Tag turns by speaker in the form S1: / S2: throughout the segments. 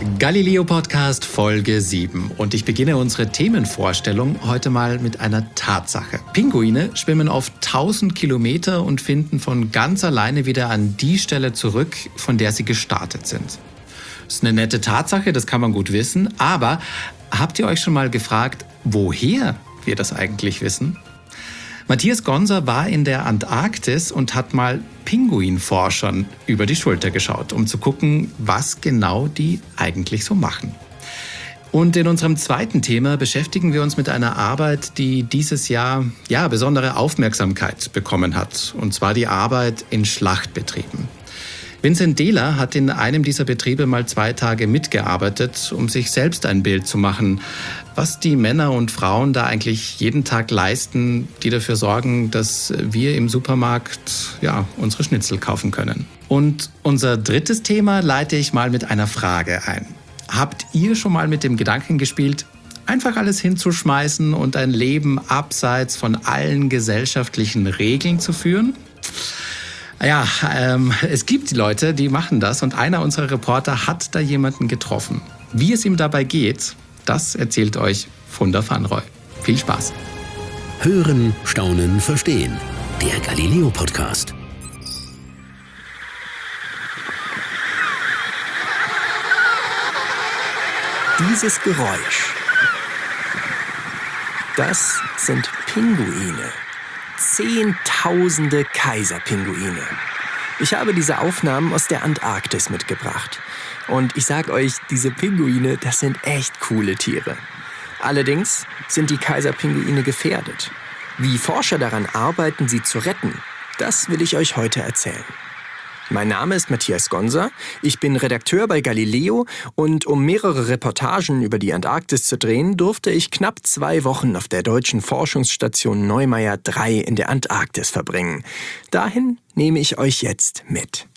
S1: Galileo Podcast Folge 7 und ich beginne unsere Themenvorstellung heute mal mit einer Tatsache. Pinguine schwimmen oft 1000 Kilometer und finden von ganz alleine wieder an die Stelle zurück, von der sie gestartet sind. Das ist eine nette Tatsache, das kann man gut wissen, aber habt ihr euch schon mal gefragt, woher wir das eigentlich wissen? Matthias Gonser war in der Antarktis und hat mal Pinguinforschern über die Schulter geschaut, um zu gucken, was genau die eigentlich so machen. Und in unserem zweiten Thema beschäftigen wir uns mit einer Arbeit, die dieses Jahr besondere Aufmerksamkeit bekommen hat, und zwar die Arbeit in Schlachtbetrieben. Vincent Dehler hat in einem dieser Betriebe mal 2 Tage mitgearbeitet, um sich selbst ein Bild zu machen, was die Männer und Frauen da eigentlich jeden Tag leisten, die dafür sorgen, dass wir im Supermarkt unsere Schnitzel kaufen können. Und unser drittes Thema leite ich mal mit einer Frage ein. Habt ihr schon mal mit dem Gedanken gespielt, einfach alles hinzuschmeißen und ein Leben abseits von allen gesellschaftlichen Regeln zu führen? Ja, es gibt Leute, die machen das, und einer unserer Reporter hat da jemanden getroffen. Wie es ihm dabei geht, das erzählt euch Funda van Rooij. Viel Spaß.
S2: Hören, Staunen, Verstehen. Der Galileo Podcast.
S3: Dieses Geräusch, das sind Pinguine. Zehntausende Kaiserpinguine. Ich habe diese Aufnahmen aus der Antarktis mitgebracht. Und ich sag euch, diese Pinguine, das sind echt coole Tiere. Allerdings sind die Kaiserpinguine gefährdet. Wie Forscher daran arbeiten, sie zu retten, das will ich euch heute erzählen. Mein Name ist Matthias Gonser, ich bin Redakteur bei Galileo und um mehrere Reportagen über die Antarktis zu drehen, durfte ich knapp 2 Wochen auf der deutschen Forschungsstation Neumayer 3 in der Antarktis verbringen. Dahin nehme ich euch jetzt mit.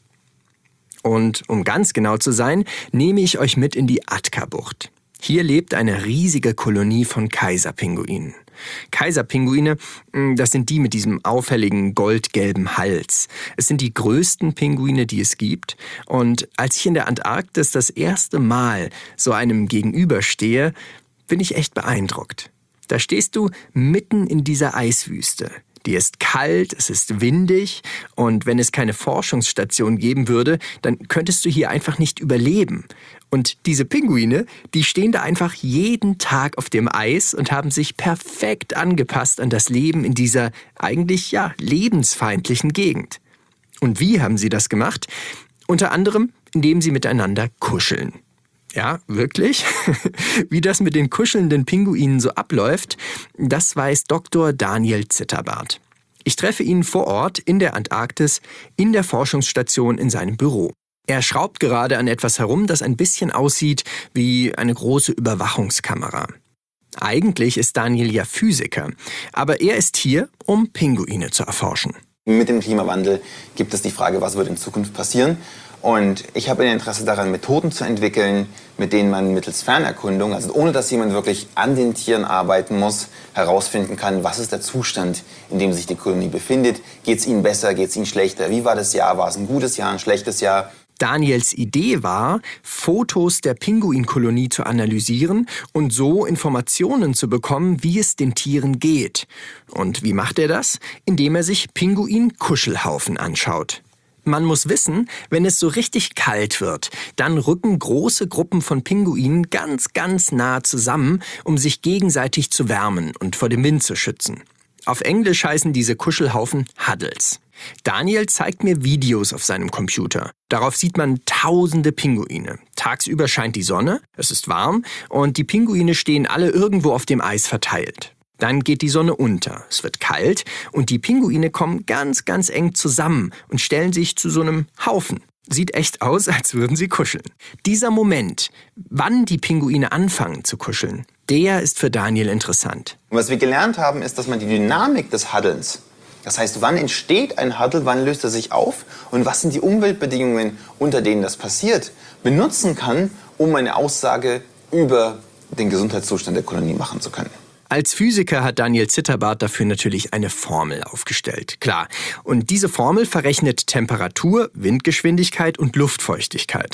S3: Und um ganz genau zu sein, nehme ich euch mit in die Atka-Bucht. Hier lebt eine riesige Kolonie von Kaiserpinguinen. Kaiserpinguine, das sind die mit diesem auffälligen goldgelben Hals. Es sind die größten Pinguine, die es gibt. Und als ich in der Antarktis das erste Mal so einem gegenüberstehe, bin ich echt beeindruckt. Da stehst du mitten in dieser Eiswüste. Die ist kalt, es ist windig, und wenn es keine Forschungsstation geben würde, dann könntest du hier einfach nicht überleben. Und diese Pinguine, die stehen da einfach jeden Tag auf dem Eis und haben sich perfekt angepasst an das Leben in dieser eigentlich lebensfeindlichen Gegend. Und wie haben sie das gemacht? Unter anderem, indem sie miteinander kuscheln. Ja, wirklich? Wie das mit den kuschelnden Pinguinen so abläuft, das weiß Dr. Daniel Zitterbart. Ich treffe ihn vor Ort in der Antarktis, in der Forschungsstation in seinem Büro. Er schraubt gerade an etwas herum, das ein bisschen aussieht wie eine große Überwachungskamera. Eigentlich ist Daniel ja Physiker, aber er ist hier, um Pinguine zu erforschen.
S4: Mit dem Klimawandel gibt es die Frage, was wird in Zukunft passieren? Und ich habe ein Interesse daran, Methoden zu entwickeln, mit denen man mittels Fernerkundung, also ohne dass jemand wirklich an den Tieren arbeiten muss, herausfinden kann, was ist der Zustand, in dem sich die Kolonie befindet. Geht es ihnen besser, geht es ihnen schlechter? Wie war das Jahr? War es ein gutes Jahr, ein schlechtes Jahr?
S3: Daniels Idee war, Fotos der Pinguinkolonie zu analysieren und so Informationen zu bekommen, wie es den Tieren geht. Und wie macht er das? Indem er sich Pinguin-Kuschelhaufen anschaut. Man muss wissen, wenn es so richtig kalt wird, dann rücken große Gruppen von Pinguinen ganz, ganz nah zusammen, um sich gegenseitig zu wärmen und vor dem Wind zu schützen. Auf Englisch heißen diese Kuschelhaufen Huddles. Daniel zeigt mir Videos auf seinem Computer. Darauf sieht man tausende Pinguine. Tagsüber scheint die Sonne, es ist warm und die Pinguine stehen alle irgendwo auf dem Eis verteilt. Dann geht die Sonne unter, es wird kalt und die Pinguine kommen ganz, ganz eng zusammen und stellen sich zu so einem Haufen. Sieht echt aus, als würden sie kuscheln. Dieser Moment, wann die Pinguine anfangen zu kuscheln, der ist für Daniel interessant.
S4: Und was wir gelernt haben, ist, dass man die Dynamik des Huddlens, das heißt, wann entsteht ein Huddle, wann löst er sich auf und was sind die Umweltbedingungen, unter denen das passiert, benutzen kann, um eine Aussage über den Gesundheitszustand der Kolonie machen zu können.
S3: Als Physiker hat Daniel Zitterbart dafür natürlich eine Formel aufgestellt, klar. Und diese Formel verrechnet Temperatur, Windgeschwindigkeit und Luftfeuchtigkeit.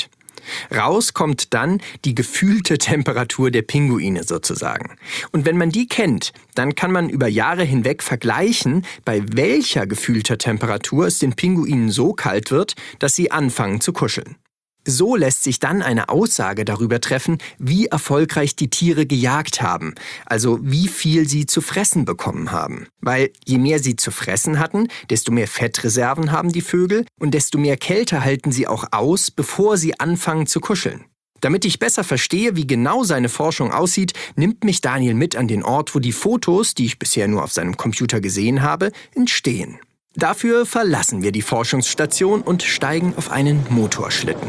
S3: Raus kommt dann die gefühlte Temperatur der Pinguine sozusagen. Und wenn man die kennt, dann kann man über Jahre hinweg vergleichen, bei welcher gefühlter Temperatur es den Pinguinen so kalt wird, dass sie anfangen zu kuscheln. So lässt sich dann eine Aussage darüber treffen, wie erfolgreich die Tiere gejagt haben, also wie viel sie zu fressen bekommen haben. Weil je mehr sie zu fressen hatten, desto mehr Fettreserven haben die Vögel und desto mehr Kälte halten sie auch aus, bevor sie anfangen zu kuscheln. Damit ich besser verstehe, wie genau seine Forschung aussieht, nimmt mich Daniel mit an den Ort, wo die Fotos, die ich bisher nur auf seinem Computer gesehen habe, entstehen. Dafür verlassen wir die Forschungsstation und steigen auf einen Motorschlitten.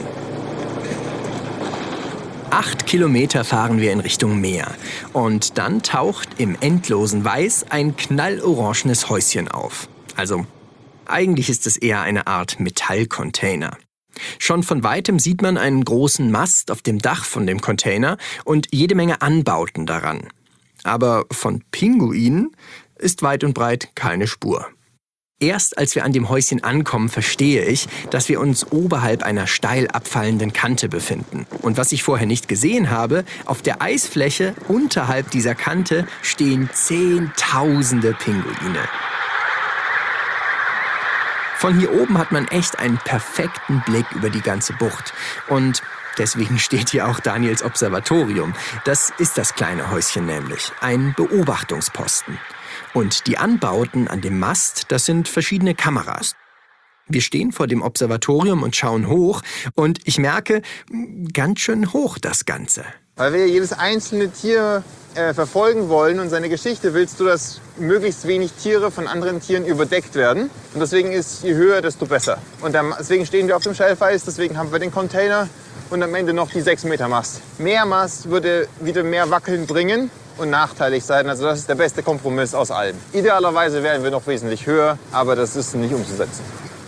S3: 8 Kilometer fahren wir in Richtung Meer und dann taucht im endlosen Weiß ein knallorangenes Häuschen auf. Also, eigentlich ist es eher eine Art Metallcontainer. Schon von weitem sieht man einen großen Mast auf dem Dach von dem Container und jede Menge Anbauten daran. Aber von Pinguinen ist weit und breit keine Spur. Erst als wir an dem Häuschen ankommen, verstehe ich, dass wir uns oberhalb einer steil abfallenden Kante befinden. Und was ich vorher nicht gesehen habe, auf der Eisfläche unterhalb dieser Kante stehen Zehntausende Pinguine. Von hier oben hat man echt einen perfekten Blick über die ganze Bucht. Und deswegen steht hier auch Daniels Observatorium. Das ist das kleine Häuschen nämlich, ein Beobachtungsposten. Und die Anbauten an dem Mast, das sind verschiedene Kameras. Wir stehen vor dem Observatorium und schauen hoch und ich merke, ganz schön hoch das Ganze.
S4: Weil wir jedes einzelne Tier verfolgen wollen und seine Geschichte, willst du, dass möglichst wenig Tiere von anderen Tieren überdeckt werden. Und deswegen ist je höher, desto besser. Und deswegen stehen wir auf dem Schelfeis, deswegen haben wir den Container und am Ende noch die 6 Meter Mast. Mehr Mast würde wieder mehr Wackeln bringen und nachteilig sein. Also das ist der beste Kompromiss aus allem. Idealerweise wären wir noch wesentlich höher, aber das ist nicht umzusetzen.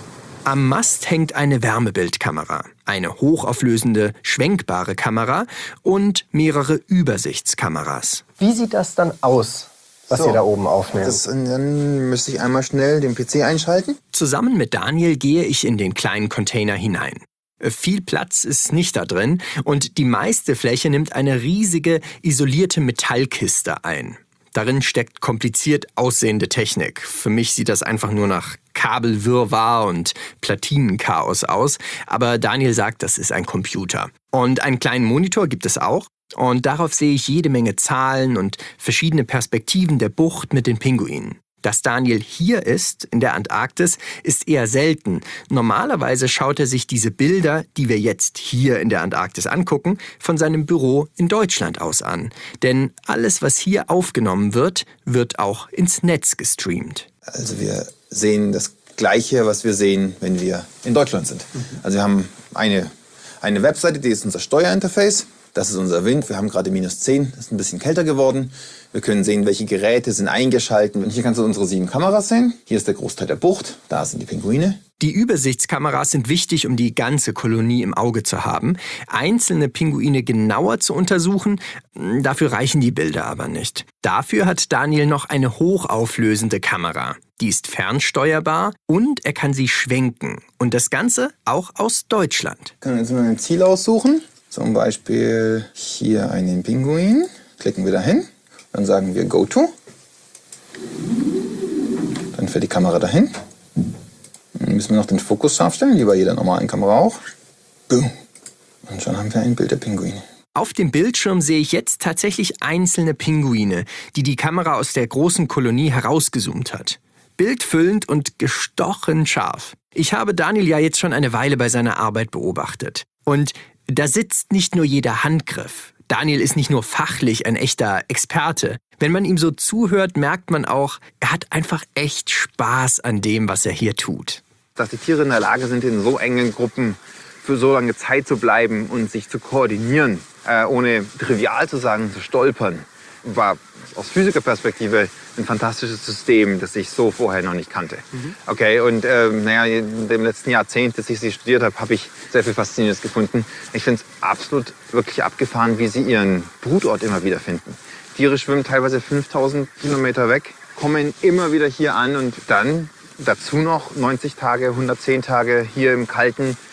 S3: Am Mast hängt eine Wärmebildkamera, eine hochauflösende, schwenkbare Kamera und mehrere Übersichtskameras.
S5: Wie sieht das dann aus, was ihr da oben aufnehmt?
S4: Dann müsste ich einmal schnell den PC einschalten.
S3: Zusammen mit Daniel gehe ich in den kleinen Container hinein. Viel Platz ist nicht da drin und die meiste Fläche nimmt eine riesige, isolierte Metallkiste ein. Darin steckt kompliziert aussehende Technik. Für mich sieht das einfach nur nach Kabelwirrwarr und Platinenchaos aus. Aber Daniel sagt, das ist ein Computer. Und einen kleinen Monitor gibt es auch. Und darauf sehe ich jede Menge Zahlen und verschiedene Perspektiven der Bucht mit den Pinguinen. Dass Daniel hier ist, in der Antarktis, ist eher selten. Normalerweise schaut er sich diese Bilder, die wir jetzt hier in der Antarktis angucken, von seinem Büro in Deutschland aus an. Denn alles, was hier aufgenommen wird, wird auch ins Netz gestreamt.
S4: Also wir sehen das Gleiche, was wir sehen, wenn wir in Deutschland sind. Also wir haben eine Webseite, die ist unser Steuerinterface. Das ist unser Wind. Wir haben gerade -10, ist ein bisschen kälter geworden. Wir können sehen, welche Geräte sind eingeschaltet. Und hier kannst du unsere 7 Kameras sehen. Hier ist der Großteil der Bucht. Da sind die Pinguine.
S3: Die Übersichtskameras sind wichtig, um die ganze Kolonie im Auge zu haben. Einzelne Pinguine genauer zu untersuchen, dafür reichen die Bilder aber nicht. Dafür hat Daniel noch eine hochauflösende Kamera. Die ist fernsteuerbar und er kann sie schwenken. Und das Ganze auch aus Deutschland.
S4: Wir können jetzt mal ein Ziel aussuchen. Zum Beispiel hier einen Pinguin. Klicken wir da hin. Dann sagen wir Go to. Dann fährt die Kamera dahin. Dann müssen wir noch den Fokus scharf stellen, wie bei jeder normalen Kamera auch. Boom. Und schon haben wir ein Bild der Pinguine.
S3: Auf dem Bildschirm sehe ich jetzt tatsächlich einzelne Pinguine, die die Kamera aus der großen Kolonie herausgezoomt hat. Bildfüllend und gestochen scharf. Ich habe Daniel ja jetzt schon eine Weile bei seiner Arbeit beobachtet. Und da sitzt nicht nur jeder Handgriff. Daniel ist nicht nur fachlich ein echter Experte. Wenn man ihm so zuhört, merkt man auch, er hat einfach echt Spaß an dem, was er hier tut.
S4: Dass die Tiere in der Lage sind, in so engen Gruppen für so lange Zeit zu bleiben und sich zu koordinieren, ohne trivial zu sagen, zu stolpern, war aus Physikerperspektive ein fantastisches System, das ich so vorher noch nicht kannte. Okay, und in dem letzten Jahrzehnt, das ich sie studiert habe, habe ich sehr viel Faszinierendes gefunden. Ich finde es absolut wirklich abgefahren, wie sie ihren Brutort immer wieder finden. Tiere schwimmen teilweise 5000 Kilometer weg, kommen immer wieder hier an und dann dazu noch 90 Tage, 110 Tage hier im kalten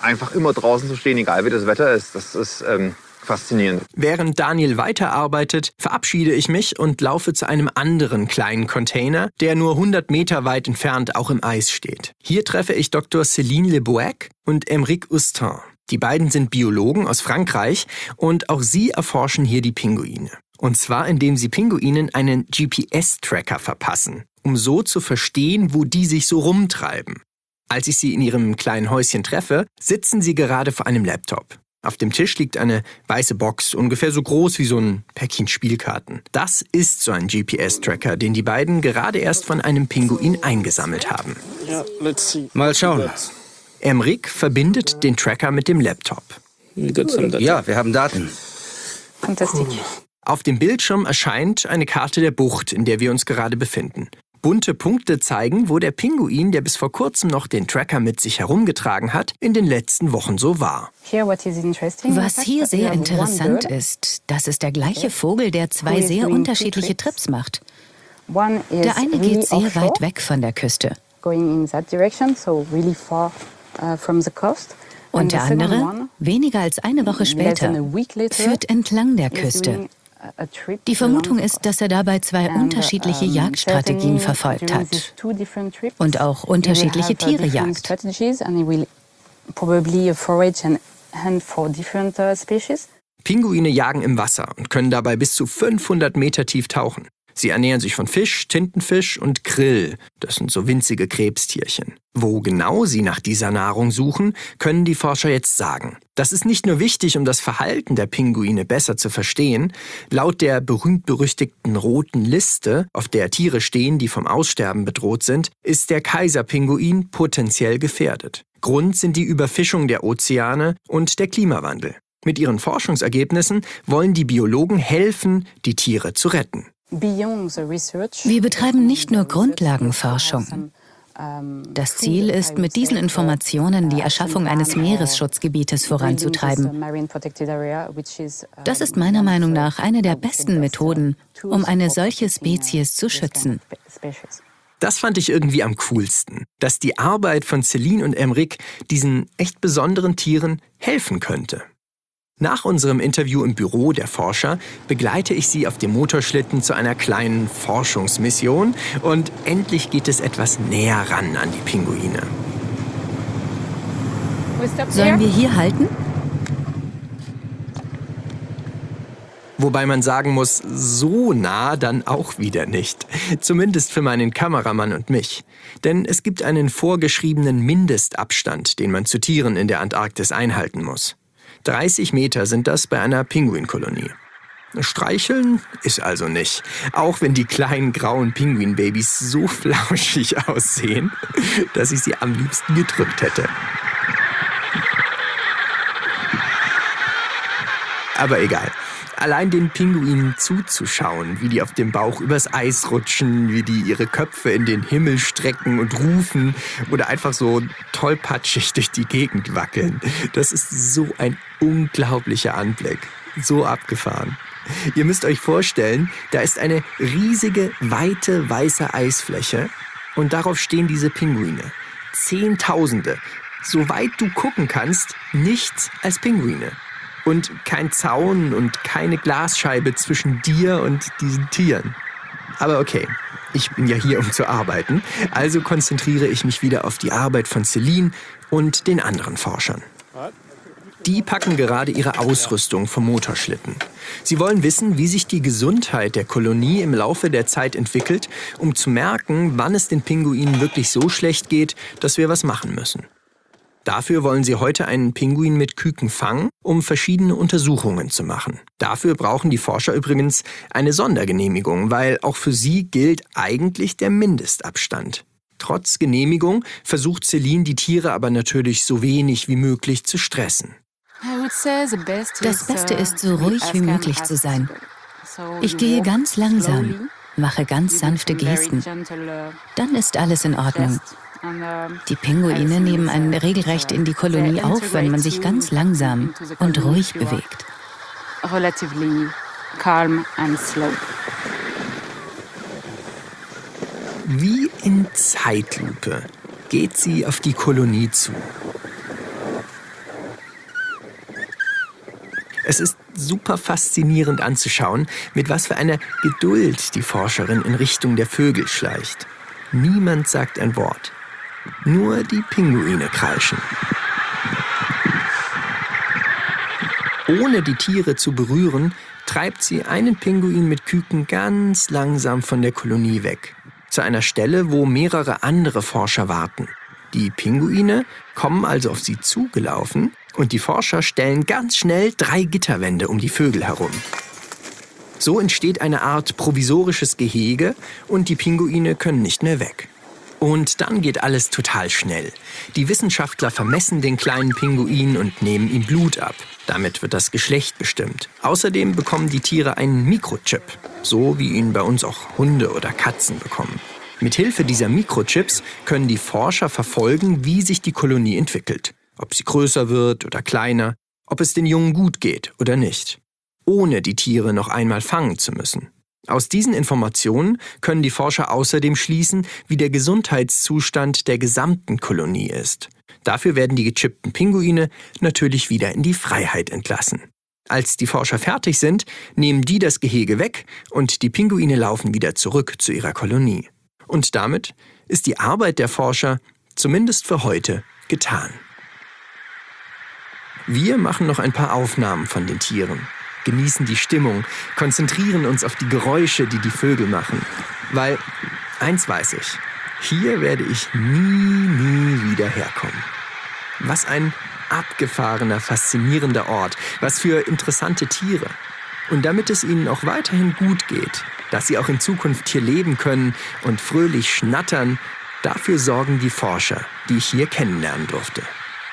S4: einfach immer draußen zu stehen, egal wie das Wetter ist, das ist faszinierend.
S3: Während Daniel weiterarbeitet, verabschiede ich mich und laufe zu einem anderen kleinen Container, der nur 100 Meter weit entfernt auch im Eis steht. Hier treffe ich Dr. Céline Lebouec und Aymeric Oustin. Die beiden sind Biologen aus Frankreich und auch sie erforschen hier die Pinguine. Und zwar, indem sie Pinguinen einen GPS-Tracker verpassen, um so zu verstehen, wo die sich so rumtreiben. Als ich sie in ihrem kleinen Häuschen treffe, sitzen sie gerade vor einem Laptop. Auf dem Tisch liegt eine weiße Box, ungefähr so groß wie so ein Päckchen Spielkarten. Das ist so ein GPS-Tracker, den die beiden gerade erst von einem Pinguin eingesammelt haben.
S6: Mal schauen.
S3: Aymeric verbindet den Tracker mit dem Laptop.
S6: Ja, wir haben Daten.
S7: Fantastique.
S3: Auf dem Bildschirm erscheint eine Karte der Bucht, in der wir uns gerade befinden. Bunte Punkte zeigen, wo der Pinguin, der bis vor kurzem noch den Tracker mit sich herumgetragen hat, in den letzten Wochen so war.
S7: Was hier sehr interessant ist, das ist der gleiche Vogel, der zwei sehr unterschiedliche Trips macht. Der eine geht sehr weit weg von der Küste. Und der andere, weniger als eine Woche später, führt entlang der Küste. Die Vermutung ist, dass er dabei zwei unterschiedliche Jagdstrategien verfolgt hat und auch unterschiedliche Tiere jagt.
S3: Pinguine jagen im Wasser und können dabei bis zu 500 Meter tief tauchen. Sie ernähren sich von Fisch, Tintenfisch und Krill. Das sind so winzige Krebstierchen. Wo genau sie nach dieser Nahrung suchen, können die Forscher jetzt sagen. Das ist nicht nur wichtig, um das Verhalten der Pinguine besser zu verstehen. Laut der berühmt-berüchtigten roten Liste, auf der Tiere stehen, die vom Aussterben bedroht sind, ist der Kaiserpinguin potenziell gefährdet. Grund sind die Überfischung der Ozeane und der Klimawandel. Mit ihren Forschungsergebnissen wollen die Biologen helfen, die Tiere zu retten.
S7: Wir betreiben nicht nur Grundlagenforschung. Das Ziel ist, mit diesen Informationen die Erschaffung eines Meeresschutzgebietes voranzutreiben. Das ist meiner Meinung nach eine der besten Methoden, um eine solche Spezies zu schützen.
S3: Das fand ich irgendwie am coolsten, dass die Arbeit von Céline und Aymeric diesen echt besonderen Tieren helfen könnte. Nach unserem Interview im Büro der Forscher begleite ich sie auf dem Motorschlitten zu einer kleinen Forschungsmission und endlich geht es etwas näher ran an die Pinguine.
S7: Sollen wir hier halten?
S3: Wobei man sagen muss, so nah dann auch wieder nicht. Zumindest für meinen Kameramann und mich. Denn es gibt einen vorgeschriebenen Mindestabstand, den man zu Tieren in der Antarktis einhalten muss. 30 Meter sind das bei einer Pinguinkolonie. Streicheln ist also nicht, auch wenn die kleinen grauen Pinguinbabys so flauschig aussehen, dass ich sie am liebsten gedrückt hätte. Aber egal. Allein den Pinguinen zuzuschauen, wie die auf dem Bauch übers Eis rutschen, wie die ihre Köpfe in den Himmel strecken und rufen oder einfach so tollpatschig durch die Gegend wackeln, das ist so ein unglaublicher Anblick. So abgefahren. Ihr müsst euch vorstellen, da ist eine riesige, weite, weiße Eisfläche und darauf stehen diese Pinguine. Zehntausende. So weit du gucken kannst, nichts als Pinguine. Und kein Zaun und keine Glasscheibe zwischen dir und diesen Tieren. Aber okay, ich bin ja hier, um zu arbeiten, also konzentriere ich mich wieder auf die Arbeit von Céline und den anderen Forschern. Die packen gerade ihre Ausrüstung vom Motorschlitten. Sie wollen wissen, wie sich die Gesundheit der Kolonie im Laufe der Zeit entwickelt, um zu merken, wann es den Pinguinen wirklich so schlecht geht, dass wir was machen müssen. Dafür wollen sie heute einen Pinguin mit Küken fangen, um verschiedene Untersuchungen zu machen. Dafür brauchen die Forscher übrigens eine Sondergenehmigung, weil auch für sie gilt eigentlich der Mindestabstand. Trotz Genehmigung versucht Céline, die Tiere aber natürlich so wenig wie möglich zu stressen.
S7: Das Beste ist, so ruhig wie möglich zu sein. Ich gehe ganz langsam, mache ganz sanfte Gesten. Dann ist alles in Ordnung. Die Pinguine nehmen einen regelrecht in die Kolonie auf, wenn man sich ganz langsam und ruhig bewegt.
S3: Wie in Zeitlupe geht sie auf die Kolonie zu. Es ist super faszinierend anzuschauen, mit was für einer Geduld die Forscherin in Richtung der Vögel schleicht. Niemand sagt ein Wort. Nur die Pinguine kreischen. Ohne die Tiere zu berühren, treibt sie einen Pinguin mit Küken ganz langsam von der Kolonie weg. Zu einer Stelle, wo mehrere andere Forscher warten. Die Pinguine kommen also auf sie zugelaufen und die Forscher stellen ganz schnell 3 Gitterwände um die Vögel herum. So entsteht eine Art provisorisches Gehege und die Pinguine können nicht mehr weg. Und dann geht alles total schnell. Die Wissenschaftler vermessen den kleinen Pinguin und nehmen ihm Blut ab. Damit wird das Geschlecht bestimmt. Außerdem bekommen die Tiere einen Mikrochip, so wie ihn bei uns auch Hunde oder Katzen bekommen. Mithilfe dieser Mikrochips können die Forscher verfolgen, wie sich die Kolonie entwickelt. Ob sie größer wird oder kleiner, ob es den Jungen gut geht oder nicht. Ohne die Tiere noch einmal fangen zu müssen. Aus diesen Informationen können die Forscher außerdem schließen, wie der Gesundheitszustand der gesamten Kolonie ist. Dafür werden die gechippten Pinguine natürlich wieder in die Freiheit entlassen. Als die Forscher fertig sind, nehmen die das Gehege weg und die Pinguine laufen wieder zurück zu ihrer Kolonie. Und damit ist die Arbeit der Forscher, zumindest für heute, getan. Wir machen noch ein paar Aufnahmen von den Tieren. Genießen die Stimmung, konzentrieren uns auf die Geräusche, die die Vögel machen. Weil, eins weiß ich, hier werde ich nie wieder herkommen. Was ein abgefahrener, faszinierender Ort, was für interessante Tiere. Und damit es ihnen auch weiterhin gut geht, dass sie auch in Zukunft hier leben können und fröhlich schnattern, dafür sorgen die Forscher, die ich hier kennenlernen durfte.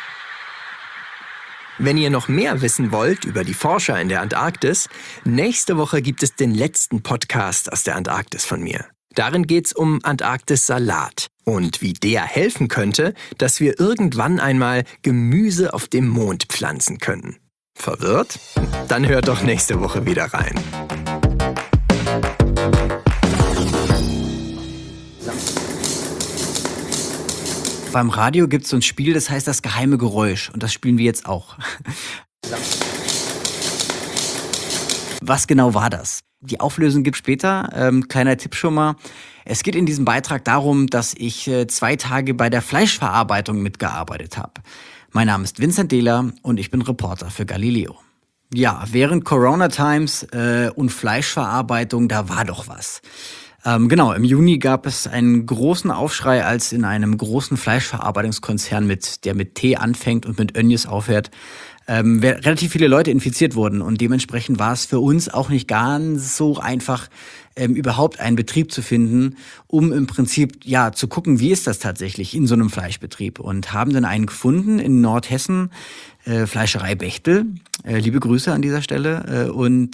S3: Wenn ihr noch mehr wissen wollt über die Forscher in der Antarktis, nächste Woche gibt es den letzten Podcast aus der Antarktis von mir. Darin geht's um Antarktis-Salat und wie der helfen könnte, dass wir irgendwann einmal Gemüse auf dem Mond pflanzen können. Verwirrt? Dann hört doch nächste Woche wieder rein.
S8: Beim Radio gibt es so ein Spiel, das heißt das geheime Geräusch. Und das spielen wir jetzt auch. Was genau war das? Die Auflösung gibt es später. Kleiner Tipp schon mal. Es geht in diesem Beitrag darum, dass ich 2 Tage bei der Fleischverarbeitung mitgearbeitet habe. Mein Name ist Vincent Dehler und ich bin Reporter für Galileo. Ja, während Corona Times und Fleischverarbeitung, da war doch was. Genau, im Juni gab es einen großen Aufschrei, als in einem großen Fleischverarbeitungskonzern, der mit T anfängt und mit Önjes aufhört, relativ viele Leute infiziert wurden. Und dementsprechend war es für uns auch nicht ganz so einfach, überhaupt einen Betrieb zu finden, um im Prinzip ja zu gucken, wie ist das tatsächlich in so einem Fleischbetrieb. Und haben dann einen gefunden in Nordhessen, Fleischerei Bechtel. Liebe Grüße an dieser Stelle.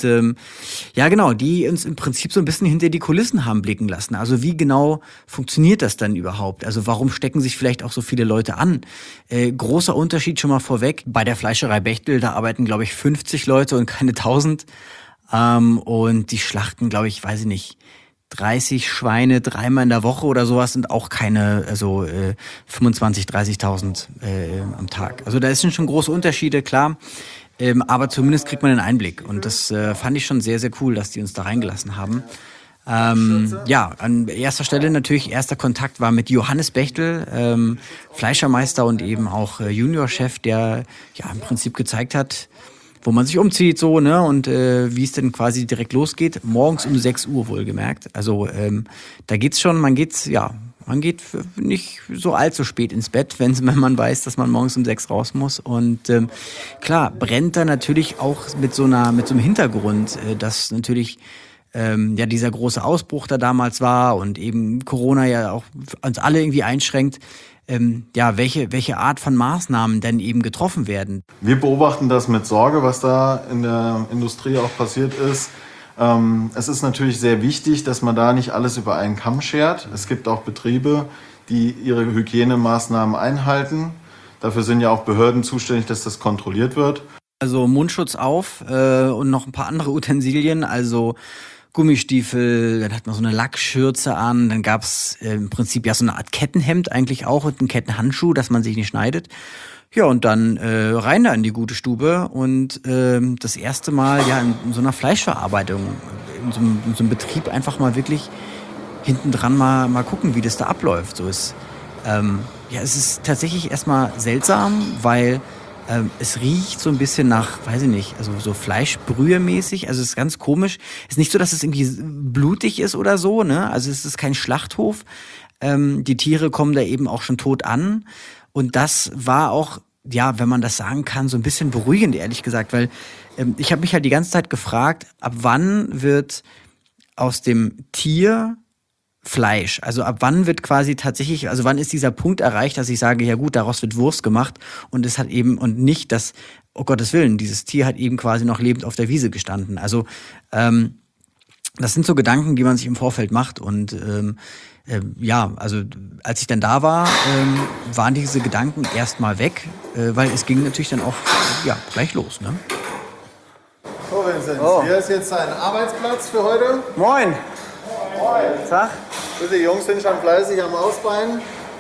S8: Ja genau, die uns im Prinzip so ein bisschen hinter die Kulissen haben blicken lassen. Also wie genau funktioniert das dann überhaupt? Also warum stecken sich vielleicht auch so viele Leute an? Großer Unterschied schon mal vorweg. Bei der Fleischerei Bechtel, da arbeiten, glaube ich, 50 Leute und keine 1000. Und die schlachten, glaube ich, 30 Schweine 3-mal in der Woche oder sowas und auch keine 25.000, 30.000 am Tag. Also da sind schon große Unterschiede, klar. Aber zumindest kriegt man einen Einblick. Und das fand ich schon sehr, sehr cool, dass die uns da reingelassen haben. Ja, an erster Stelle natürlich, erster Kontakt war mit Johannes Bechtel, Fleischermeister und eben auch Juniorchef, der ja im Prinzip gezeigt hat, wo man sich umzieht, so, ne, und wie es denn quasi direkt losgeht. Morgens um 6 Uhr wohlgemerkt. Also da geht's schon, man geht nicht so allzu spät ins Bett, wenn man weiß, dass man morgens um 6 raus muss. Und klar, brennt da natürlich auch mit so einem Hintergrund, dass natürlich ja dieser große Ausbruch da damals war und eben Corona ja auch uns alle irgendwie einschränkt. Ja, welche Art von Maßnahmen denn eben getroffen werden.
S9: Wir beobachten das mit Sorge, was da in der Industrie auch passiert ist. Es ist natürlich sehr wichtig, dass man da nicht alles über einen Kamm schert. Es gibt auch Betriebe, die ihre Hygienemaßnahmen einhalten. Dafür sind ja auch Behörden zuständig, dass das kontrolliert wird.
S8: Also Mundschutz auf und noch ein paar andere Utensilien, also Gummistiefel, dann hat man so eine Lackschürze an, dann gab's im Prinzip ja so eine Art Kettenhemd eigentlich auch und einen Kettenhandschuh, dass man sich nicht schneidet. Ja, und dann rein da in die gute Stube und das erste Mal ja in so einer Fleischverarbeitung, in so einem Betrieb einfach mal wirklich hinten dran mal gucken, wie das da abläuft. So ist, es ist tatsächlich erstmal seltsam, weil es riecht so ein bisschen nach, weiß ich nicht, also so Fleischbrühe-mäßig, also es ist ganz komisch. Es ist nicht so, dass es irgendwie blutig ist oder so, ne? Also es ist kein Schlachthof. Die Tiere kommen da eben auch schon tot an. Und das war auch, ja, wenn man das sagen kann, so ein bisschen beruhigend, ehrlich gesagt, weil ich habe mich halt die ganze Zeit gefragt, ab wann wird aus dem Tier Fleisch? Also ab wann wird quasi tatsächlich, also wann ist dieser Punkt erreicht, dass ich sage, ja gut, daraus wird Wurst gemacht und es hat eben, und nicht das, oh Gottes Willen, dieses Tier hat eben quasi noch lebend auf der Wiese gestanden. Also das sind so Gedanken, die man sich im Vorfeld macht und also als ich dann da war, waren diese Gedanken erstmal weg, weil es ging natürlich dann auch gleich los, ne?
S9: So, Vincent, hier ist jetzt dein Arbeitsplatz für heute.
S3: Moin.
S9: Moin.
S3: Tag.
S9: Die Jungs sind schon fleißig am Ausbeinen.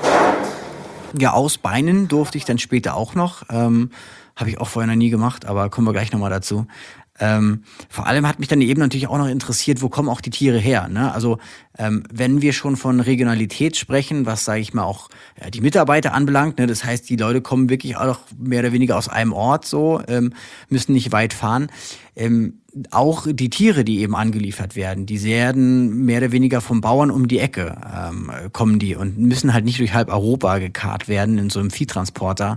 S8: Ja, ausbeinen durfte ich dann später auch noch. Habe ich auch vorher noch nie gemacht, aber kommen wir gleich nochmal dazu. Vor allem hat mich dann eben natürlich auch noch interessiert, wo kommen auch die Tiere her, ne? Also wenn wir schon von Regionalität sprechen, was sage ich mal auch die Mitarbeiter anbelangt, ne? Das heißt, die Leute kommen wirklich auch mehr oder weniger aus einem Ort, so müssen nicht weit fahren. Auch die Tiere, die eben angeliefert werden, die werden mehr oder weniger vom Bauern um die Ecke kommen die und müssen halt nicht durch halb Europa gekarrt werden in so einem Viehtransporter.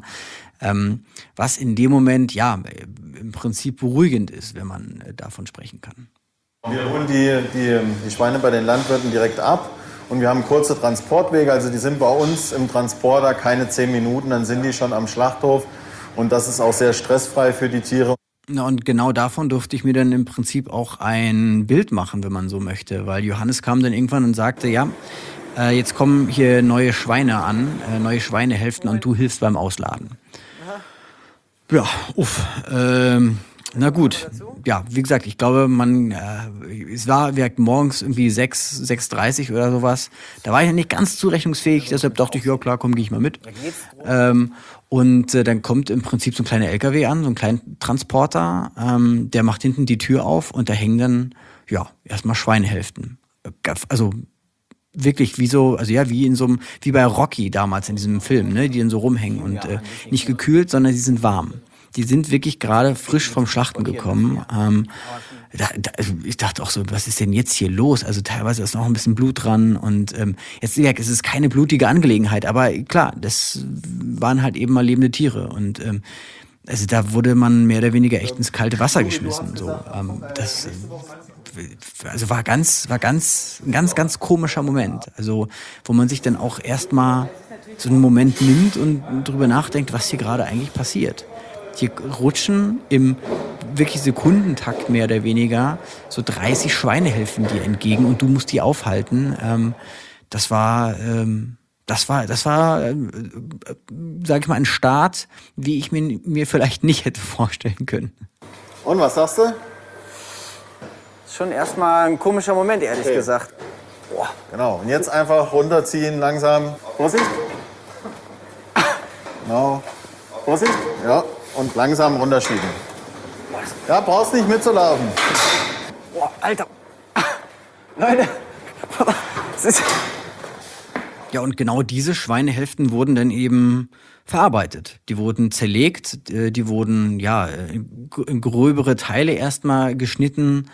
S8: Was in dem Moment im Prinzip beruhigend ist, wenn man davon sprechen kann.
S9: Wir holen die Schweine bei den Landwirten direkt ab und wir haben kurze Transportwege, also die sind bei uns im Transporter keine 10 Minuten, dann sind die schon am Schlachthof und das ist auch sehr stressfrei für die Tiere.
S8: Na, und genau davon durfte ich mir dann im Prinzip auch ein Bild machen, wenn man so möchte, weil Johannes kam dann irgendwann und sagte, jetzt kommen hier neue Schweine an, neue Schweinehälften und du hilfst beim Ausladen. Ja, na gut. Ja, wie gesagt, ich glaube, es war morgens irgendwie 6:30 oder sowas. Da war ich ja nicht ganz zurechnungsfähig, deshalb dachte ich, ja klar, komm, gehe ich mal mit. Und dann kommt im Prinzip so ein kleiner LKW an, so ein kleiner Transporter, der macht hinten die Tür auf und da hängen dann, erstmal Schweinehälften. Also wirklich wie bei Rocky damals in diesem Film, ne, die dann so rumhängen und nicht gekühlt, sondern sie sind warm. Die sind wirklich gerade frisch vom Schlachten gekommen. Ich dachte auch so, was ist denn jetzt hier los? Also teilweise ist noch ein bisschen Blut dran und es ist keine blutige Angelegenheit, aber klar, das waren halt eben mal lebende Tiere und also da wurde man mehr oder weniger echt ins kalte Wasser geschmissen. So, also war ein ganz komischer Moment. Also wo man sich dann auch erstmal so einen Moment nimmt und drüber nachdenkt, was hier gerade eigentlich passiert. Hier rutschen im wirklich Sekundentakt mehr oder weniger so 30 Schweinehälften dir entgegen und du musst die aufhalten. Das war, sag ich mal, ein Start, wie ich mir vielleicht nicht hätte vorstellen können.
S9: Und was sagst du?
S3: Schon erstmal ein komischer Moment, ehrlich gesagt.
S9: Boah. Genau, und jetzt einfach runterziehen, langsam. Vorsicht. Genau. Vorsicht. Ja, und langsam runterschieben. Ja, brauchst nicht mitzulaufen.
S3: Boah, Alter. Leute.
S8: Ja, und genau diese Schweinehälften wurden dann eben verarbeitet. Die wurden zerlegt, die wurden in gröbere Teile erstmal geschnitten.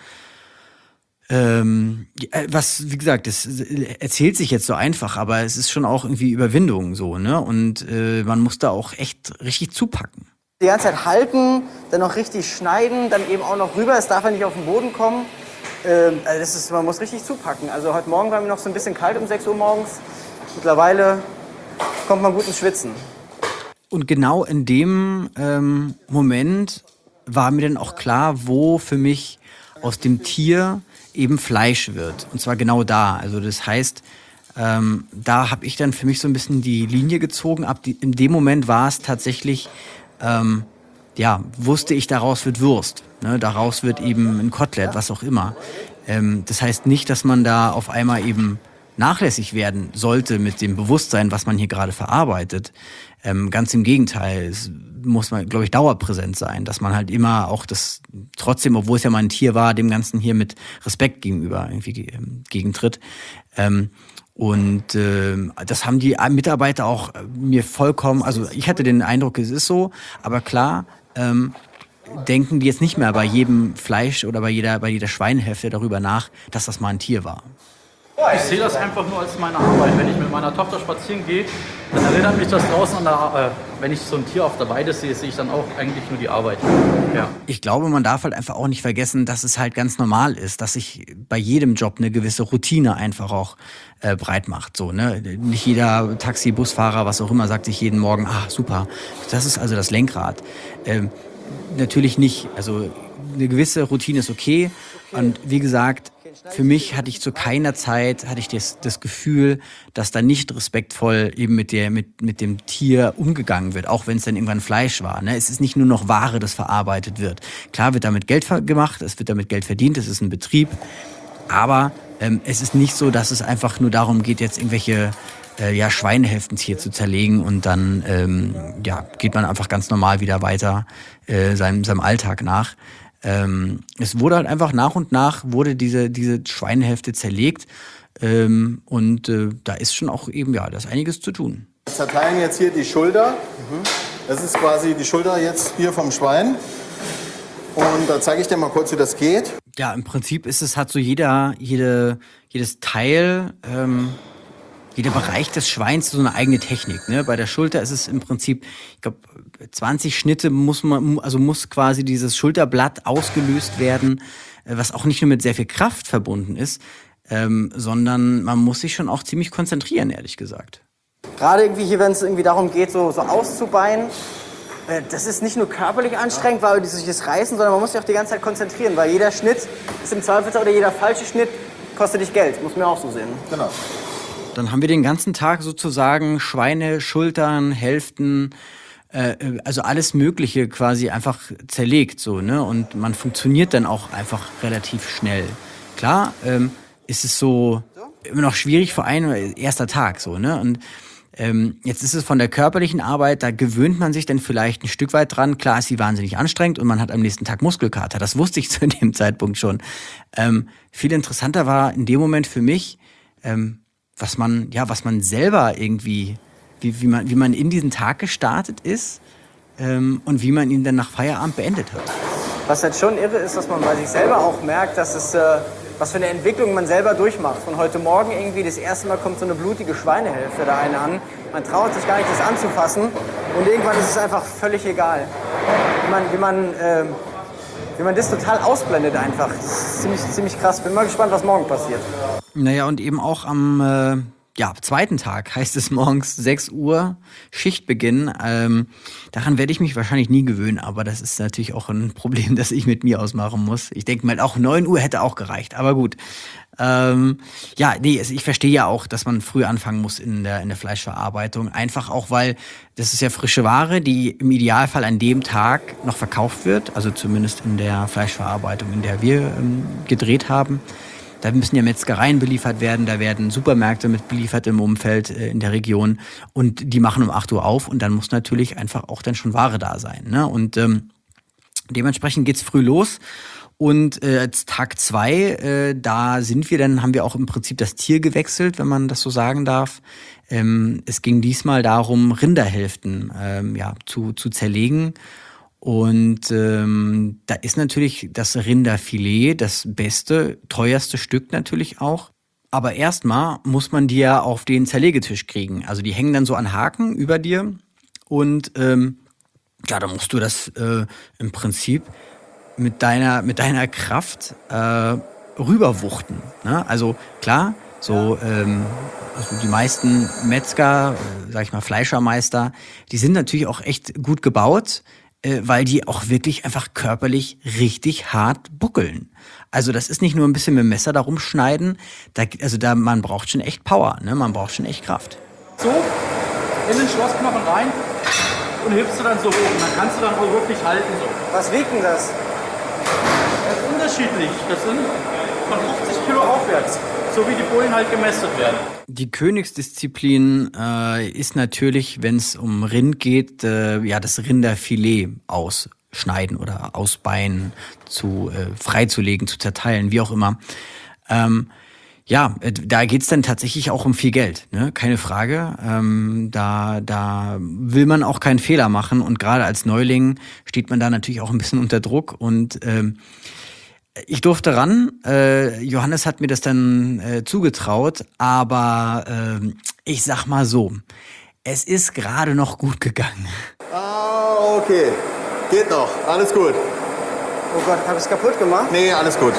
S8: Was, wie gesagt, das erzählt sich jetzt so einfach, aber es ist schon auch irgendwie Überwindung so, ne? Und man muss da auch echt richtig zupacken.
S3: Die ganze Zeit halten, dann noch richtig schneiden, dann eben auch noch rüber. Es darf ja nicht auf den Boden kommen. Man muss richtig zupacken. Also heute Morgen war mir noch so ein bisschen kalt um 6 Uhr morgens. Mittlerweile kommt man gut ins Schwitzen.
S8: Und genau in dem Moment war mir dann auch klar, wo für mich aus dem Tier eben Fleisch wird. Und zwar genau da. Also das heißt, da habe ich dann für mich so ein bisschen die Linie gezogen. In dem Moment war es tatsächlich, wusste ich, daraus wird Wurst. Ne? Daraus wird eben ein Kotelett, was auch immer. Das heißt nicht, dass man da auf einmal eben nachlässig werden sollte mit dem Bewusstsein, was man hier gerade verarbeitet. Ganz im Gegenteil, es muss man, glaube ich, dauerpräsent sein, dass man halt immer auch das trotzdem, obwohl es ja mal ein Tier war, dem Ganzen hier mit Respekt gegenüber irgendwie gegentritt. Das haben die Mitarbeiter auch mir vollkommen, also ich hatte den Eindruck, es ist so, aber klar, denken die jetzt nicht mehr bei jedem Fleisch oder bei jeder Schweinehälfte darüber nach, dass das mal ein Tier war.
S10: Ich sehe das einfach nur als meine Arbeit. Wenn ich mit meiner Tochter spazieren gehe, dann erinnert mich das draußen wenn ich so ein Tier auf der Weide sehe, sehe ich dann auch eigentlich nur die Arbeit. Ja.
S8: Ich glaube, man darf halt einfach auch nicht vergessen, dass es halt ganz normal ist, dass sich bei jedem Job eine gewisse Routine einfach auch breit macht. So, ne? Nicht jeder Taxi, Busfahrer, was auch immer, sagt sich jeden Morgen, super, das ist also das Lenkrad. Natürlich nicht. Also eine gewisse Routine ist okay. Und wie gesagt, für mich hatte ich zu keiner Zeit das Gefühl, dass da nicht respektvoll eben mit dem Tier umgegangen wird, auch wenn es dann irgendwann Fleisch war. Ne? Es ist nicht nur noch Ware, das verarbeitet wird. Klar wird damit Geld gemacht, es wird damit Geld verdient, es ist ein Betrieb. Aber es ist nicht so, dass es einfach nur darum geht, jetzt irgendwelche Schweinehälften hier zu zerlegen und dann geht man einfach ganz normal wieder weiter seinem Alltag nach. Es wurde halt einfach nach und nach wurde diese Schweinehälfte zerlegt da ist schon auch eben, da ist einiges zu tun.
S9: Wir zerteilen jetzt hier die Schulter. Das ist quasi die Schulter jetzt hier vom Schwein. Und da zeige ich dir mal kurz, wie das geht.
S8: Ja, im Prinzip hat so jedes Teil, jeder Bereich des Schweins so eine eigene Technik. Ne? Bei der Schulter ist es im Prinzip, ich glaube, 20 Schnitte muss quasi dieses Schulterblatt ausgelöst werden, was auch nicht nur mit sehr viel Kraft verbunden ist, sondern man muss sich schon auch ziemlich konzentrieren, ehrlich gesagt.
S11: Gerade irgendwie hier, wenn es irgendwie darum geht, so auszubeinen, das ist nicht nur körperlich anstrengend, weil die sich das reißen, sondern man muss sich auch die ganze Zeit konzentrieren, weil jeder Schnitt ist im Zweifelsfall oder jeder falsche Schnitt kostet dich Geld, muss man auch so sehen.
S9: Genau.
S8: Dann haben wir den ganzen Tag sozusagen Schweine, Schultern, Hälften, also alles Mögliche quasi einfach zerlegt, so, ne? Und man funktioniert dann auch einfach relativ schnell. Klar, ist es so immer noch schwierig für einen erster Tag, so, ne? Und jetzt ist es von der körperlichen Arbeit, da gewöhnt man sich dann vielleicht ein Stück weit dran. Klar ist sie wahnsinnig anstrengend und man hat am nächsten Tag Muskelkater. Das wusste ich zu dem Zeitpunkt schon. Viel interessanter war in dem Moment für mich, was man selber irgendwie, wie man in diesen Tag gestartet ist und wie man ihn dann nach Feierabend beendet hat.
S11: Was halt schon irre ist, dass man bei sich selber auch merkt, dass es was für eine Entwicklung man selber durchmacht. Von heute Morgen irgendwie das erste Mal kommt so eine blutige Schweinehälfte da eine an. Man traut sich gar nicht, das anzufassen und irgendwann ist es einfach völlig egal. Wie man das total ausblendet einfach. Das ist ziemlich krass. Bin mal gespannt, was morgen passiert.
S8: Naja, und eben auch am zweiten Tag heißt es morgens 6 Uhr, Schichtbeginn. Daran werde ich mich wahrscheinlich nie gewöhnen, aber das ist natürlich auch ein Problem, das ich mit mir ausmachen muss. Ich denke mal, auch 9 Uhr hätte auch gereicht, aber gut. Ich verstehe ja auch, dass man früh anfangen muss in der Fleischverarbeitung. Einfach auch, weil das ist ja frische Ware, die im Idealfall an dem Tag noch verkauft wird. Also zumindest in der Fleischverarbeitung, in der wir gedreht haben. Da müssen ja Metzgereien beliefert werden, da werden Supermärkte mit beliefert im Umfeld in der Region und die machen um 8 Uhr auf und dann muss natürlich einfach auch dann schon Ware da sein. Ne? Und dementsprechend geht's früh los und Tag 2, haben wir auch im Prinzip das Tier gewechselt, wenn man das so sagen darf. Es ging diesmal darum, Rinderhälften zu zerlegen. Und da ist natürlich das Rinderfilet das beste, teuerste Stück natürlich auch. Aber erstmal muss man die ja auf den Zerlegetisch kriegen. Also die hängen dann so an Haken über dir. Und da musst du das im Prinzip mit deiner Kraft rüberwuchten. Ne? Also klar, also die meisten Metzger, Fleischermeister, die sind natürlich auch echt gut gebaut, weil die auch wirklich einfach körperlich richtig hart buckeln. Also das ist nicht nur ein bisschen mit dem Messer da rumschneiden, man braucht schon echt Power, ne? Man braucht schon echt Kraft.
S10: So, in den Schlossknochen rein und hebst du dann so hoch. Und dann kannst du dann auch wirklich halten. So.
S11: Was wiegt denn das?
S10: Das ist unterschiedlich. Das sind von 50 Kilo aufwärts. so wie die Bullen halt gemästet werden.
S8: Die Königsdisziplin ist natürlich, wenn es um Rind geht, das Rinderfilet ausschneiden oder ausbeinen, freizulegen, zu zerteilen, wie auch immer. Da geht's dann tatsächlich auch um viel Geld, ne? Keine Frage. Da will man auch keinen Fehler machen und gerade als Neuling steht man da natürlich auch ein bisschen unter Druck und ich durfte ran. Johannes hat mir das dann zugetraut, aber ich sag mal so, es ist gerade noch gut gegangen.
S9: Ah, okay. Geht noch. Alles gut.
S11: Oh Gott, hab ich's kaputt gemacht?
S9: Nee, alles gut.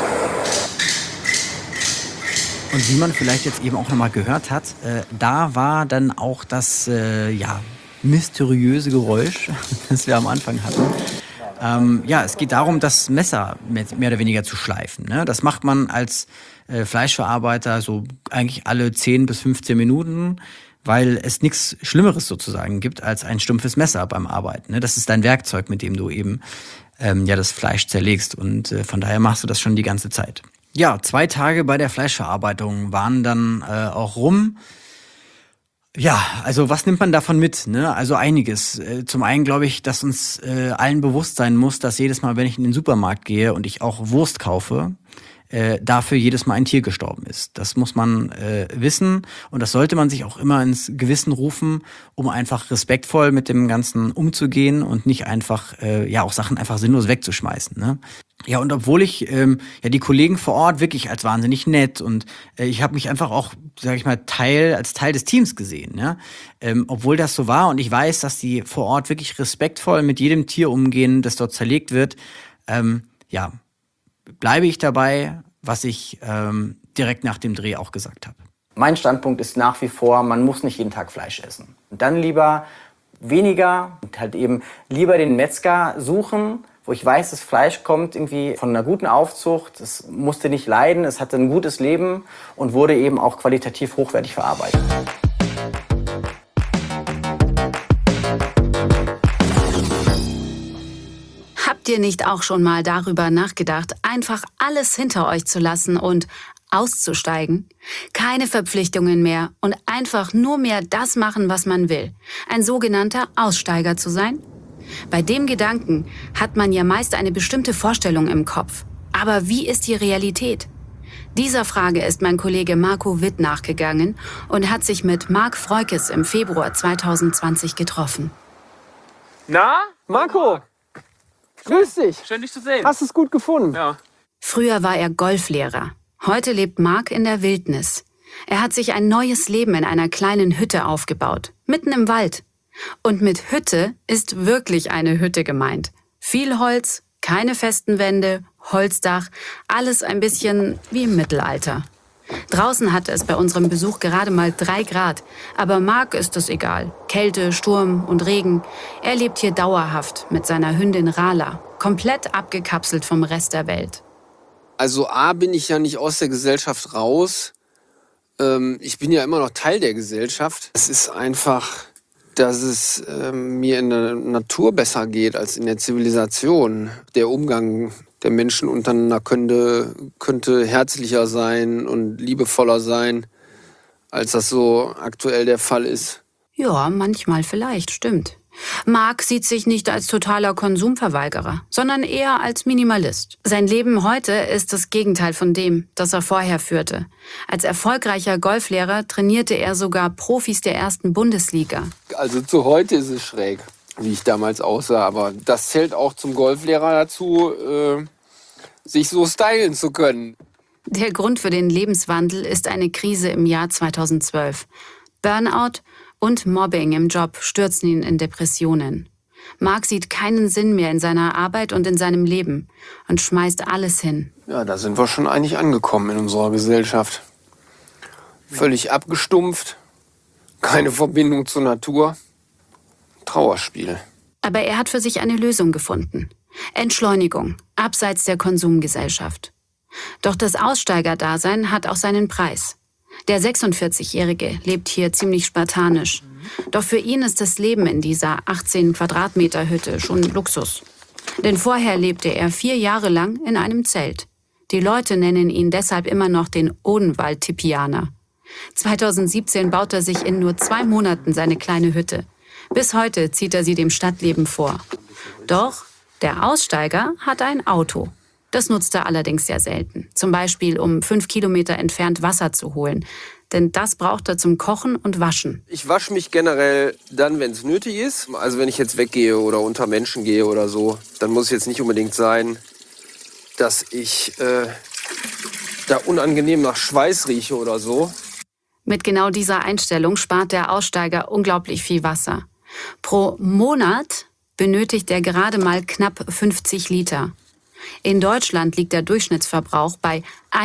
S8: Und wie man vielleicht jetzt eben auch nochmal gehört hat, da war dann auch das mysteriöse Geräusch, das wir am Anfang hatten. Es geht darum, das Messer mehr oder weniger zu schleifen. Ne? Das macht man als Fleischverarbeiter so eigentlich alle 10 bis 15 Minuten, weil es nichts Schlimmeres sozusagen gibt als ein stumpfes Messer beim Arbeiten. Ne? Das ist dein Werkzeug, mit dem du eben das Fleisch zerlegst und von daher machst du das schon die ganze Zeit. Ja, 2 Tage bei der Fleischverarbeitung waren dann auch rum. Ja, also was nimmt man davon mit? Ne? Also einiges. Zum einen glaube ich, dass uns allen bewusst sein muss, dass jedes Mal, wenn ich in den Supermarkt gehe und ich auch Wurst kaufe, dafür jedes Mal ein Tier gestorben ist. Das muss man wissen und das sollte man sich auch immer ins Gewissen rufen, um einfach respektvoll mit dem Ganzen umzugehen und nicht einfach auch Sachen einfach sinnlos wegzuschmeißen. Ne? Ja, und obwohl ich die Kollegen vor Ort wirklich als wahnsinnig nett und ich habe mich einfach auch, sage ich mal, als Teil des Teams gesehen. Ja? Obwohl das so war und ich weiß, dass die vor Ort wirklich respektvoll mit jedem Tier umgehen, das dort zerlegt wird, bleibe ich dabei, was ich direkt nach dem Dreh auch gesagt habe.
S12: Mein Standpunkt ist nach wie vor, man muss nicht jeden Tag Fleisch essen. Und dann lieber weniger und halt eben lieber den Metzger suchen, wo ich weiß, das Fleisch kommt irgendwie von einer guten Aufzucht, es musste nicht leiden, es hatte ein gutes Leben und wurde eben auch qualitativ hochwertig verarbeitet.
S7: Habt ihr nicht auch schon mal darüber nachgedacht, einfach alles hinter euch zu lassen und auszusteigen? Keine Verpflichtungen mehr und einfach nur mehr das machen, was man will. Ein sogenannter Aussteiger zu sein? Bei dem Gedanken hat man ja meist eine bestimmte Vorstellung im Kopf. Aber wie ist die Realität? Dieser Frage ist mein Kollege Marco Witt nachgegangen und hat sich mit Marc Freukes im Februar 2020 getroffen.
S11: Na, Marco? Grüß dich.
S10: Schön, dich zu sehen.
S11: Hast du es gut gefunden?
S10: Ja.
S7: Früher war er Golflehrer. Heute lebt Marc in der Wildnis. Er hat sich ein neues Leben in einer kleinen Hütte aufgebaut, mitten im Wald. Und mit Hütte ist wirklich eine Hütte gemeint. Viel Holz, keine festen Wände, Holzdach, alles ein bisschen wie im Mittelalter. Draußen hatte es bei unserem Besuch gerade mal 3 Grad, aber Marc ist es egal. Kälte, Sturm und Regen. Er lebt hier dauerhaft mit seiner Hündin Rala, komplett abgekapselt vom Rest der Welt.
S6: Also bin ich ja nicht aus der Gesellschaft raus. Ich bin ja immer noch Teil der Gesellschaft. Es ist einfach, dass es mir in der Natur besser geht als in der Zivilisation. Der Umgang der Menschen untereinander könnte herzlicher sein und liebevoller sein, als das so aktuell der Fall ist.
S7: Ja, manchmal vielleicht, stimmt. Marc sieht sich nicht als totaler Konsumverweigerer, sondern eher als Minimalist. Sein Leben heute ist das Gegenteil von dem, das er vorher führte. Als erfolgreicher Golflehrer trainierte er sogar Profis der 1. Bundesliga.
S6: Also zu heute ist es schräg, wie ich damals aussah. Aber das zählt auch zum Golflehrer dazu, sich so stylen zu können.
S7: Der Grund für den Lebenswandel ist eine Krise im Jahr 2012. Burnout und Mobbing im Job stürzen ihn in Depressionen. Marc sieht keinen Sinn mehr in seiner Arbeit und in seinem Leben und schmeißt alles hin.
S6: Ja, da sind wir schon eigentlich angekommen in unserer Gesellschaft. Völlig abgestumpft, keine Verbindung zur Natur, Trauerspiel.
S7: Aber er hat für sich eine Lösung gefunden. Entschleunigung, abseits der Konsumgesellschaft. Doch das Aussteigerdasein hat auch seinen Preis. Der 46-Jährige lebt hier ziemlich spartanisch. Doch für ihn ist das Leben in dieser 18 Quadratmeter Hütte schon Luxus. Denn vorher lebte er 4 Jahre lang in einem Zelt. Die Leute nennen ihn deshalb immer noch den Odenwald-Tipianer. 2017 baut er sich in nur 2 Monaten seine kleine Hütte. Bis heute zieht er sie dem Stadtleben vor. Doch der Aussteiger hat ein Auto. Das nutzt er allerdings sehr selten. Zum Beispiel, um 5 Kilometer entfernt Wasser zu holen. Denn das braucht er zum Kochen und Waschen.
S6: Ich wasche mich generell dann, wenn es nötig ist. Also wenn ich jetzt weggehe oder unter Menschen gehe oder so, dann muss es jetzt nicht unbedingt sein, dass ich da unangenehm nach Schweiß rieche oder so.
S7: Mit genau dieser Einstellung spart der Aussteiger unglaublich viel Wasser. Pro Monat benötigt er gerade mal knapp 50 Liter. In Deutschland liegt der Durchschnittsverbrauch bei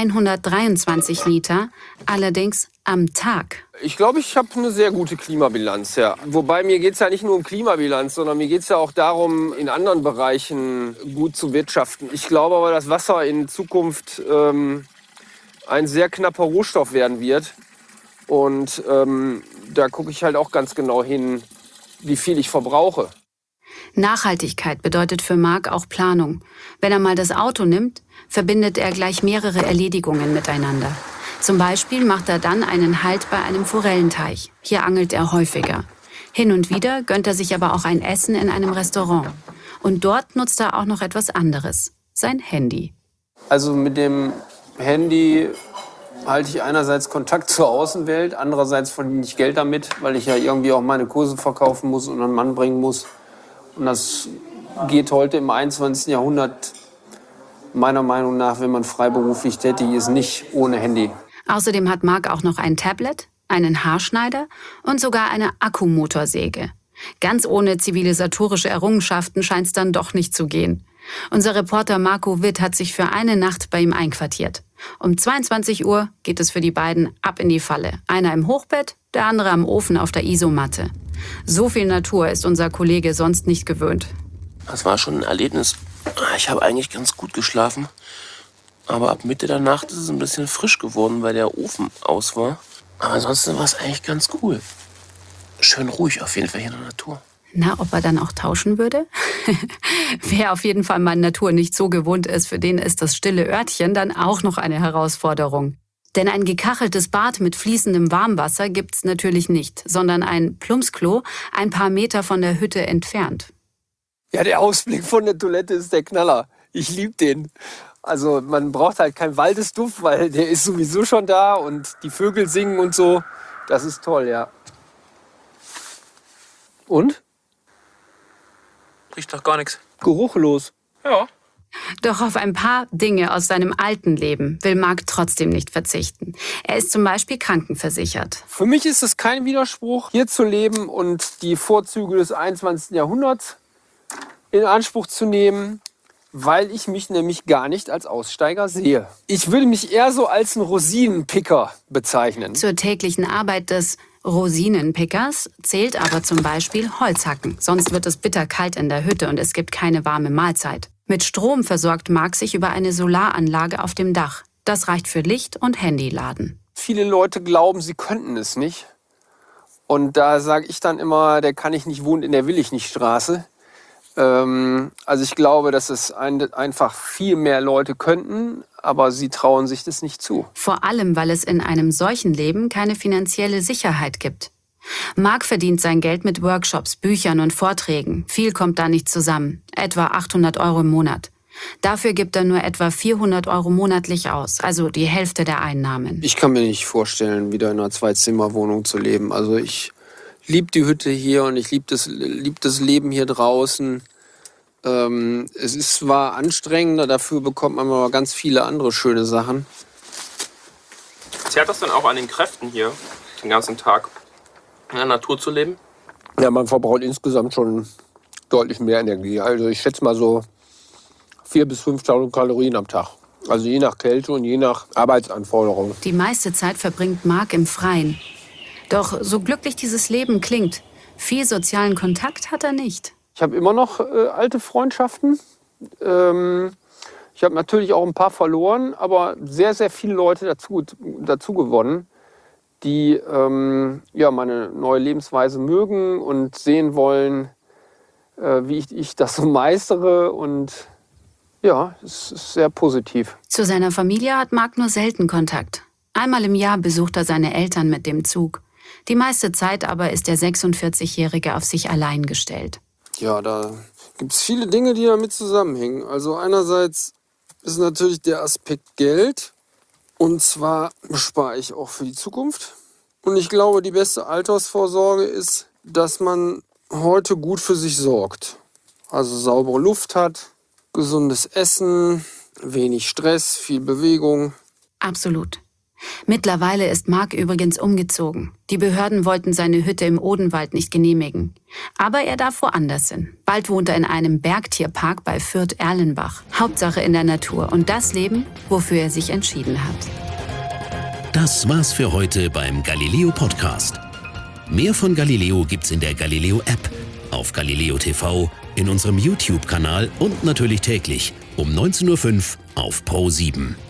S7: 123 Liter, allerdings am Tag.
S6: Ich glaube, ich habe eine sehr gute Klimabilanz, ja. Wobei mir geht es ja nicht nur um Klimabilanz, sondern mir geht es ja auch darum, in anderen Bereichen gut zu wirtschaften. Ich glaube aber, dass Wasser in Zukunft ein sehr knapper Rohstoff werden wird. Und da gucke ich halt auch ganz genau hin, wie viel ich verbrauche.
S7: Nachhaltigkeit bedeutet für Marc auch Planung. Wenn er mal das Auto nimmt, verbindet er gleich mehrere Erledigungen miteinander. Zum Beispiel macht er dann einen Halt bei einem Forellenteich. Hier angelt er häufiger. Hin und wieder gönnt er sich aber auch ein Essen in einem Restaurant. Und dort nutzt er auch noch etwas anderes, sein Handy.
S6: Also mit dem Handy halte ich einerseits Kontakt zur Außenwelt, andererseits verdiene ich Geld damit, weil ich ja irgendwie auch meine Kurse verkaufen muss und einen Mann bringen muss. Und das geht heute im 21. Jahrhundert meiner Meinung nach, wenn man freiberuflich tätig ist, nicht ohne Handy.
S7: Außerdem hat Marc auch noch ein Tablet, einen Haarschneider und sogar eine Akkumotorsäge. Ganz ohne zivilisatorische Errungenschaften scheint es dann doch nicht zu gehen. Unser Reporter Marco Witt hat sich für eine Nacht bei ihm einquartiert. Um 22 Uhr geht es für die beiden ab in die Falle. Einer im Hochbett, der andere am Ofen auf der Isomatte. So viel Natur ist unser Kollege sonst nicht gewöhnt.
S13: Das war schon ein Erlebnis. Ich habe eigentlich ganz gut geschlafen. Aber ab Mitte der Nacht ist es ein bisschen frisch geworden, weil der Ofen aus war. Aber ansonsten war es eigentlich ganz cool. Schön ruhig auf jeden Fall hier in der Natur.
S7: Na, ob er dann auch tauschen würde? Wer auf jeden Fall mal Natur nicht so gewohnt ist, für den ist das stille Örtchen dann auch noch eine Herausforderung. Denn ein gekacheltes Bad mit fließendem Warmwasser gibt's natürlich nicht, sondern ein Plumpsklo ein paar Meter von der Hütte entfernt.
S6: Ja, der Ausblick von der Toilette ist der Knaller. Ich liebe den. Also man braucht halt keinen Waldesduft, weil der ist sowieso schon da und die Vögel singen und so. Das ist toll, ja. Und?
S13: Riecht doch gar nichts.
S6: Geruchlos.
S13: Ja.
S7: Doch auf ein paar Dinge aus seinem alten Leben will Marc trotzdem nicht verzichten. Er ist zum Beispiel krankenversichert.
S6: Für mich ist es kein Widerspruch, hier zu leben und die Vorzüge des 21. Jahrhunderts in Anspruch zu nehmen, weil ich mich nämlich gar nicht als Aussteiger sehe. Ich würde mich eher so als einen Rosinenpicker bezeichnen.
S7: Zur täglichen Arbeit des Rosinenpickers zählt aber zum Beispiel Holzhacken. Sonst wird es bitterkalt in der Hütte und es gibt keine warme Mahlzeit. Mit Strom versorgt Marc sich über eine Solaranlage auf dem Dach. Das reicht für Licht und Handyladen.
S6: Viele Leute glauben, sie könnten es nicht. Und da sage ich dann immer, der kann ich nicht wohnen in der will ich nicht Straße. Also ich glaube, dass es einfach viel mehr Leute könnten, aber sie trauen sich das nicht zu.
S7: Vor allem, weil es in einem solchen Leben keine finanzielle Sicherheit gibt. Marc verdient sein Geld mit Workshops, Büchern und Vorträgen. Viel kommt da nicht zusammen, etwa 800 € im Monat. Dafür gibt er nur etwa 400 € monatlich aus, also die Hälfte der Einnahmen.
S6: Ich kann mir nicht vorstellen, wieder in einer Zweizimmerwohnung zu leben. Also ich liebe die Hütte hier und ich liebe das Leben hier draußen. Es ist zwar anstrengender, dafür bekommt man aber ganz viele andere schöne Sachen.
S13: Zehrt das dann auch an den Kräften hier, den ganzen Tag in der Natur zu leben?
S6: Ja, man verbraucht insgesamt schon deutlich mehr Energie. Also ich schätze mal so 4.000 bis 5.000 Kalorien am Tag. Also je nach Kälte und je nach Arbeitsanforderung.
S7: Die meiste Zeit verbringt Marc im Freien. Doch so glücklich dieses Leben klingt, viel sozialen Kontakt hat er nicht.
S6: Ich habe immer noch alte Freundschaften. Ich habe natürlich auch ein paar verloren, aber sehr, sehr viele Leute dazu gewonnen, die meine neue Lebensweise mögen und sehen wollen, wie ich das so meistere. Und Ja, es ist sehr positiv.
S7: Zu seiner Familie hat Marc nur selten Kontakt. Einmal im Jahr besucht er seine Eltern mit dem Zug. Die meiste Zeit aber ist der 46-Jährige auf sich allein gestellt.
S6: Ja, da gibt es viele Dinge, die damit zusammenhängen. Also einerseits ist natürlich der Aspekt Geld. Und zwar spare ich auch für die Zukunft. Und ich glaube, die beste Altersvorsorge ist, dass man heute gut für sich sorgt. Also saubere Luft hat, gesundes Essen, wenig Stress, viel Bewegung.
S7: Absolut. Mittlerweile ist Marc übrigens umgezogen. Die Behörden wollten seine Hütte im Odenwald nicht genehmigen. Aber er darf woanders hin. Bald wohnt er in einem Bergtierpark bei Fürth-Erlenbach. Hauptsache in der Natur und das Leben, wofür er sich entschieden hat.
S2: Das war's für heute beim Galileo Podcast. Mehr von Galileo gibt's in der Galileo App, auf Galileo TV, in unserem YouTube-Kanal und natürlich täglich um 19:05 Uhr auf Pro7.